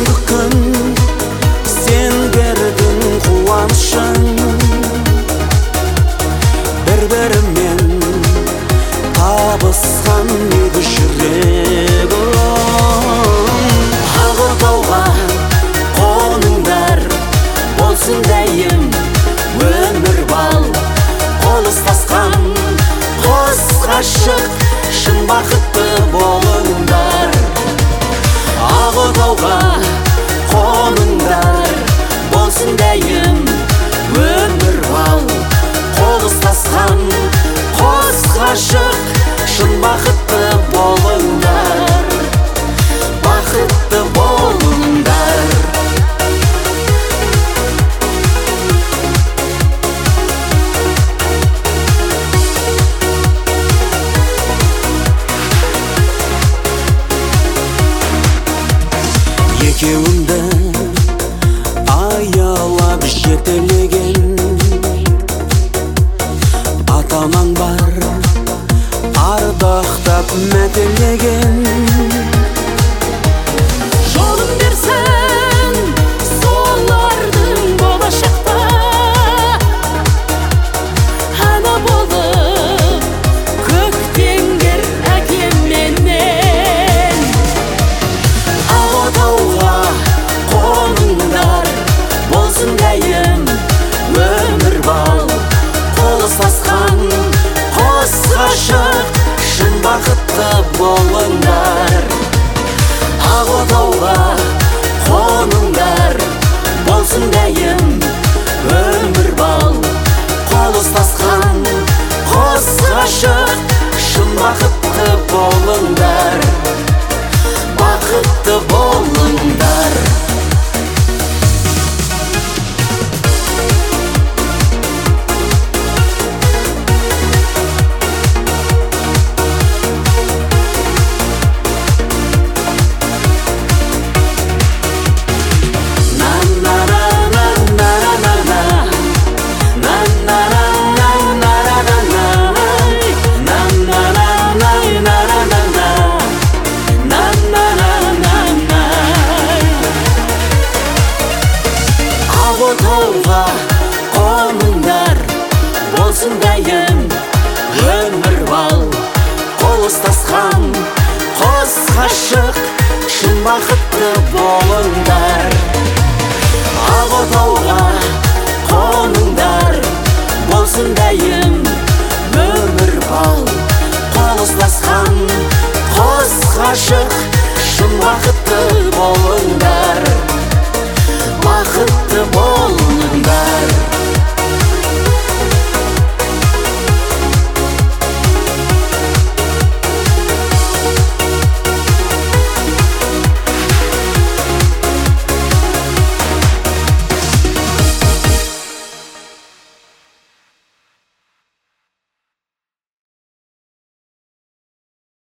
Бүгінгі күн сен бердің қуанышын, бір-бірімен табысқан еді жүрегім. Ақ-отауға қоныңдар, болсын дәйім өмір бал. Қол ұстасқан қос ғашық, шын бақытты болыңдар. Ақ-отауға қоныңдар, болсын дәйім өмір бал. Қол ұстасқан қос ғашық, шын бақытты болыңдар. Бақытты болыңдар. Екеуіңді аялап жетелеген ата-анаң бар, ардақтап мәпелеген. Жолын берсін солардың болашақта, ана болып көктеңдер әкемменен. Ақ-отауға қоныңдар, болсын дәйім өмір бал. Қол ұстасқан қос ғашық, шын бақытты болыңдар. Ақ-отауға қоныңдар, болсын дәйім өмір бал. Қол ұстасқан қос ғашық, шын бақытты болыңдар. Бақытты болыңдар. Ақ-отауға қоныңдар, болсын дәйім өмір бал. Қол ұстасқан қос ғашық, шын бақытты болыңдар. Ақ-отауға қоныңдар, болсын дәйім өмір бал. Қол ұстасқан қос ғашық, шын бақытты болыңдар.